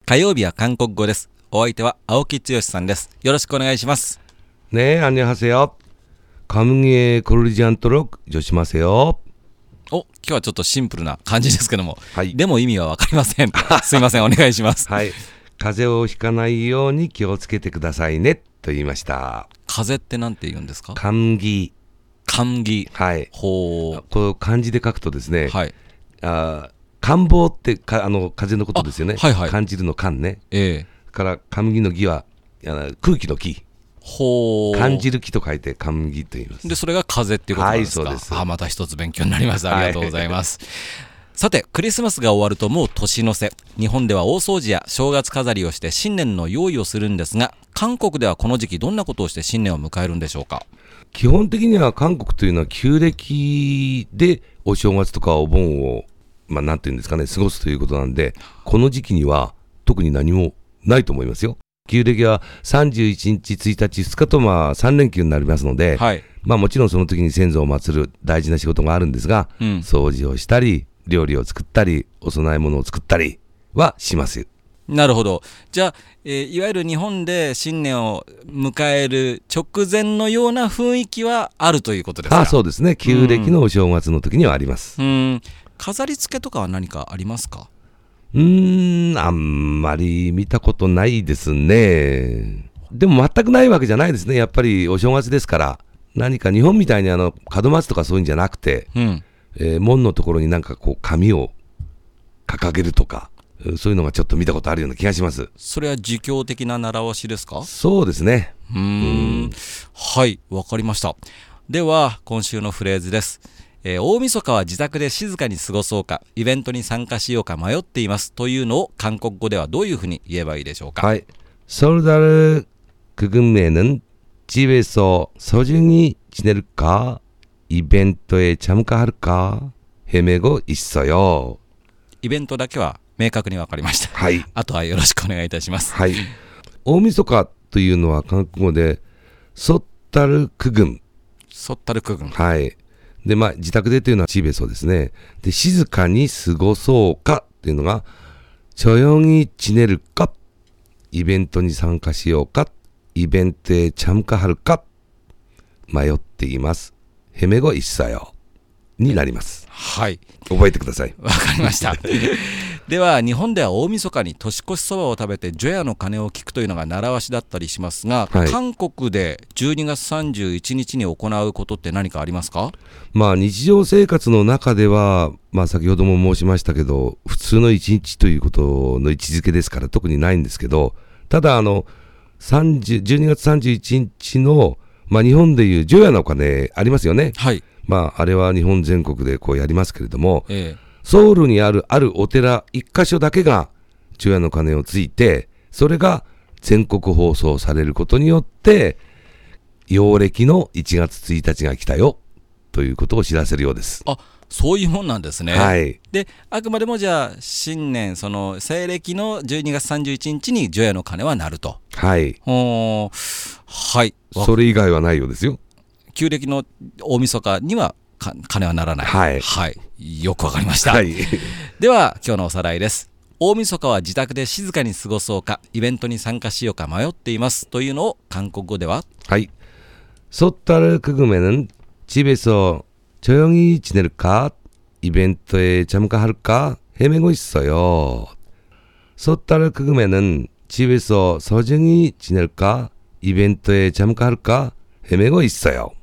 火曜日は韓国語です。お相手は青木剛さんです。よろしくお願いします。 네, 안녕하세요. 감흥에 거르지 않도록 조심하세요. 今日はちょっとシンプルな感じですけども、 はい、 でも意味はわかりません。すいません、お願いします。 はい、風邪をひかないように気をつけてくださいねと言いました。 風邪ってなんて言うんですか？ 감기。はい。 ほう。 こう漢字で書くとですね、 はい。 感冒って風邪のことですよね。 はいはい。 感じるの感ね。 だから감기の義は空気の気。 ほう。 感じる気と書いて감기と言います。 で、それが風っていうことなんですか？ はい、そうです。 また一つ勉強になります。ありがとうございます。さて、クリスマスが終わるともう年の瀬。日本では大掃除や正月飾りをして新年の用意をするんですが、韓国ではこの時期どんなことをして新年を迎えるんでしょうか？ 基本的には韓国というのは旧暦でお正月とかお盆をなんていうんですかね、過ごすということなんで、この時期には特に何もないと思いますよ。旧暦は31日、1日、2日と3連休になりますので、 はい、 もちろんその時に先祖を祀る大事な仕事があるんですが、掃除をしたり、料理を作ったり、お供え物を作ったりはします。 なるほど。じゃあ、いわゆる日本で新年を迎える直前のような雰囲気はあるということですか？ そうですね。旧暦のお正月の時にはあります。 飾り付けとかは何かありますか？ あんまり見たことないですね。でも全くないわけじゃないですね。やっぱりお正月ですから、何か日本みたいに門松とかそういうんじゃなくて、門のところになんかこう紙を掲げるとか、そういうのがちょっと見たことあるような気がします。 それは儒教的な習わしですか？ そうですね。 はい、わかりました。では今週のフレーズです。大晦日は自宅で静かに過ごそうか、イベントに参加しようか迷っていますというのを韓国語ではどういうふうに言えばいいでしょうか？ はい。설날을 그금에는 집에서 소중히 지낼까 이벤트에 참가할까 헤매고 있어요。 イベントだけは明確に分かりました。 はい。 あとはよろしくお願いいたします。 はい。大晦日というのは韓国語で설날 그금。 설날 그금。 はい。で、自宅でというのはチーベソですね。で、静かに過ごそうかっていうのが、조용히 지낼か、イベントに参加しようか、イベントへ참가할か、迷っています。헤매고 있어요になります。 はい。 覚えてください。 わかりました。では、日本では大晦日に年越しそばを食べて除夜の鐘を聞くというのが習わしだったりしますが、韓国で12月31日に行うことって何かありますか？ 日常生活の中では、先ほども申しましたけど、普通の一日ということの位置づけですから特にないんですけど、ただ12月31日の、日本でいう除夜の鐘ありますよね。 はい。 あれは日本全国でこうやりますけれども、ソウルにあるお寺一箇所だけが除夜の鐘をついて、それが全国放送されることによって陽暦の1月1日が来たよということを知らせるようです。 そういうもんなんですね。 はい。 で、あくまでもじゃあ新年その西暦の12月31日に除夜の鐘は鳴ると。 はい。 はい。 それ以外はないようですよ。 旧暦の大晦日には鐘は鳴らない。 はい。 はい。よくわかりました。 はい。 では今日のおさらいです。大晦日は自宅で静かに過ごそうか、イベントに参加しようか迷っていますというのを韓国語では、 はい。설날 그금에는 집에서 조용히 지낼까 이벤트에 참가할까 헤매고 있어요. 설날 그금에는 집에서 소중히 지낼까 이벤트에 참가할까 헤매고 있어요.